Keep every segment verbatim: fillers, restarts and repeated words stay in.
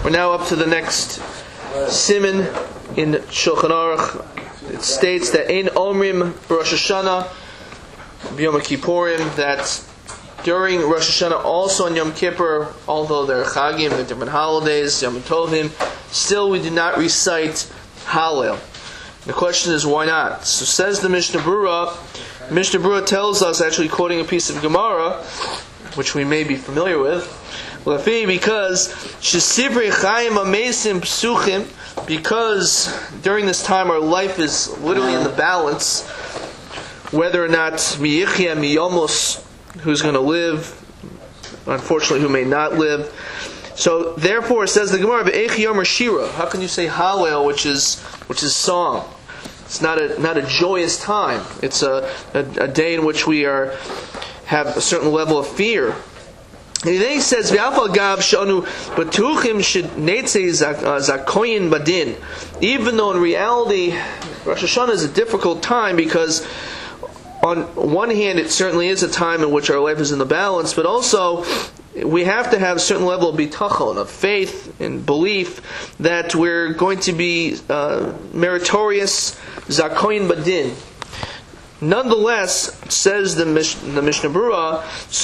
We're now up to the next siman in Shulchan Aruch. It states that Ein Omrim Rosh Hashanah B'Yom Kippurim, that during Rosh Hashanah, also on Yom Kippur, although they're Chagim, they're different holidays, Yom Tovim, still we do not recite Hallel. The question is, why not? So says the Mishnah Berurah. Mishnah Berurah tells us, actually quoting a piece of Gemara, which we may be familiar with, because Shesivrei Chaim Amesim Psuchim, because during this time our life is literally in the balance, whether or not Miyichya Miyomos, who's going to live, unfortunately who may not live. So therefore, it says the Gemara, Be'eich Yomer Shira. How can you say Hallel, which is which is song? It's not a not a joyous time. It's a, a, a day in which we are have a certain level of fear. And then he says, "V'afal gav shanu batuchim shenetze zakoyin badin." Even though in reality, Rosh Hashanah is a difficult time because, on one hand, it certainly is a time in which our life is in the balance, but also we have to have a certain level of bitachon, of faith and belief that we're going to be uh, meritorious, zakoyin badin. Nonetheless, says the, Mish, the Mishnah Berurah,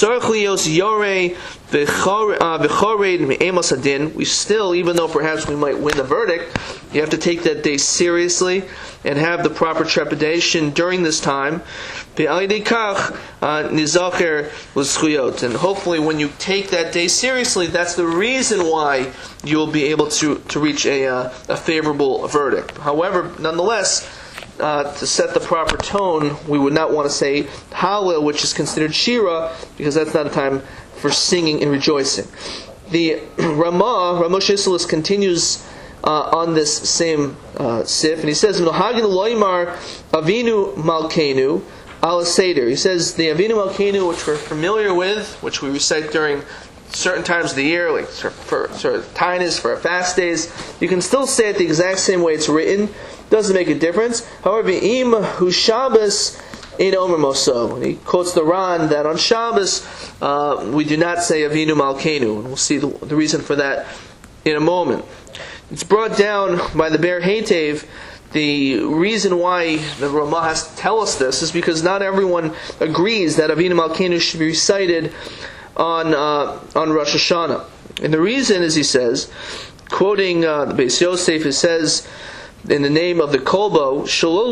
we still, even though perhaps we might win the verdict, you have to take that day seriously and have the proper trepidation during this time. And hopefully when you take that day seriously, that's the reason why you'll be able to, to reach a, uh, a favorable verdict. However, nonetheless, Uh, to set the proper tone, we would not want to say Hallel, which is considered Shira, because that's not a time for singing and rejoicing. The Ramah, Ramah Shisalis, continues uh, on this same uh, sif, and he says, "V'nohagin loymar Avinu Malkeinu al Seder." He says the Avinu Malkeinu, which we're familiar with, which we recite during certain times of the year, like for, for, for Tainis, for our fast days, you can still say it the exact same way it's written. Doesn't make a difference. However, im hu Shabbos in Omer Moso, and he quotes the Ran that on Shabbos uh, we do not say Avinu Malkeinu, and we'll see the, the reason for that in a moment. It's brought down by the Ber Heitev. The reason why the Ramah has to tell us this is because not everyone agrees that Avinu Malkeinu should be recited on uh, on Rosh Hashanah, and the reason is, he says, quoting uh, the Beis Yosef, it says, in the name of the Kolbo,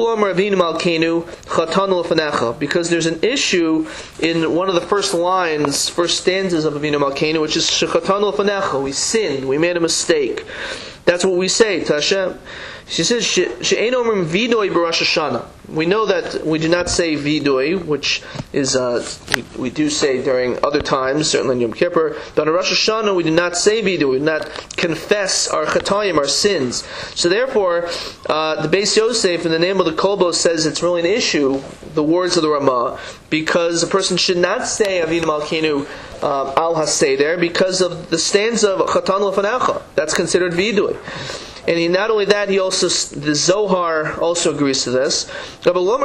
because there's an issue in one of the first lines, first stanzas of Avinu Malkeinu, which is Shechatanu L'Fanecha. We sinned, we made a mistake. That's what we say to Hashem. She says, She'ein omrim vidoi b'Rosh Hashanah. We know that we do not say vidoi, which is uh, we, we do say during other times, certainly in Yom Kippur. But on Rosh Hashanah, we do not say vidoi. We do not confess our chatayim, our sins. So therefore, uh, the Beis Yosef, in the name of the Kolbo, says it's really an issue, the words of the Ramah, because a person should not say Avinu Malkeinu uh, al haseder because of the stanza of Chatan L'Fanecha. That's considered vidui. And he, not only that, he also, the Zohar also agrees to this. If you want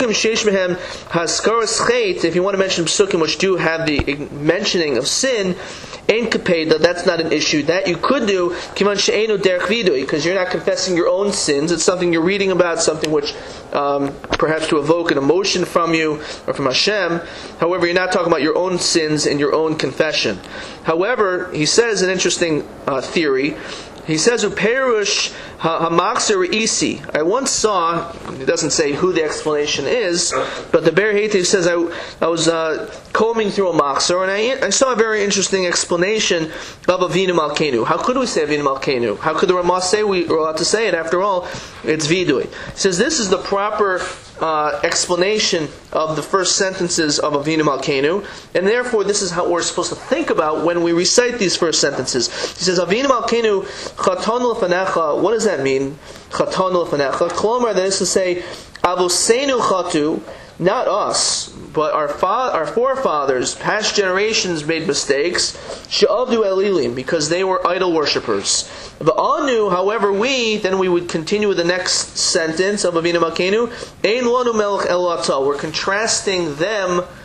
to mention psukim which do have the mentioning of sin, that that's not an issue. That you could do, because you're not confessing your own sins. It's something you're reading about, something which um, perhaps to evoke an emotion from you or from Hashem. However, you're not talking about your own sins and your own confession. However, he says an interesting uh, theory. He says, "Uperush hamakser isi." I once saw. It doesn't say who the explanation is, but the Ber Heitev says I, I was uh, combing through a makser and I, I saw a very interesting explanation of Avinu Malkeinu. How could we say Avinu Malkeinu? How could the Ramah say we were allowed to say it? After all, it's vidui. He says this is the proper Uh, explanation of the first sentences of Avinu Malkeinu, and therefore this is how we're supposed to think about when we recite these first sentences. He says, Avinu Malkeinu Chatanu L'Fanecha. What does that mean? Chatanu L'Fanecha. Klomar, that is to say, Avosenu Chatu, not us, but our fa- our forefathers, past generations, made mistakes. She'avdu Elilim, because they were idol worshippers. V'anu, however, we, then we would continue with the next sentence of Avinu Malkeinu. Ein lanu melech el atah. We're contrasting them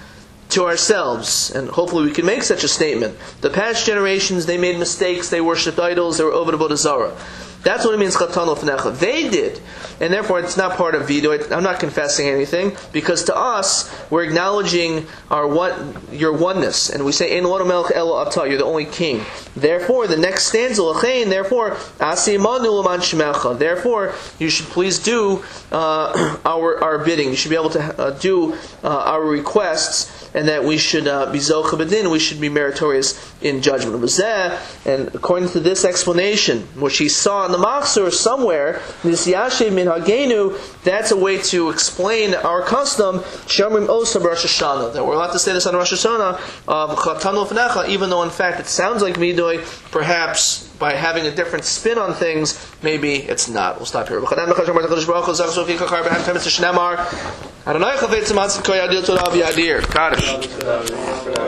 to ourselves, and hopefully we can make such a statement. The past generations, they made mistakes, they worshipped idols, they were over the Avodah Zarah. That's what it means, Chatanu Lefnecha. They did. And therefore it's not part of Vidu. I'm not confessing anything, because to us, we're acknowledging our one, your oneness. And we say, Ein Lo Melech Elo Ata, you're the only king. Therefore, the next stanza, L'chein, therefore, Asi Imanu L'man Shemecha. Therefore, you should please do uh, our our bidding. You should be able to uh, do uh, our requests, and that we should uh, be Zocha B'din, we should be meritorious in judgment. And according to this explanation, which he saw in the Machzor somewhere, this Yashem Min Hagenu, that's a way to explain our custom, Shomrim Osa Rosh Hashanah, that we're allowed to say this on Rosh Hashanah, of Chatanu Lefnecha, even though in fact it sounds like Midoi, perhaps by having a different spin on things, maybe it's not. We'll stop here. Adonai chavetz matzah koyadil todav yadir. Kaddish.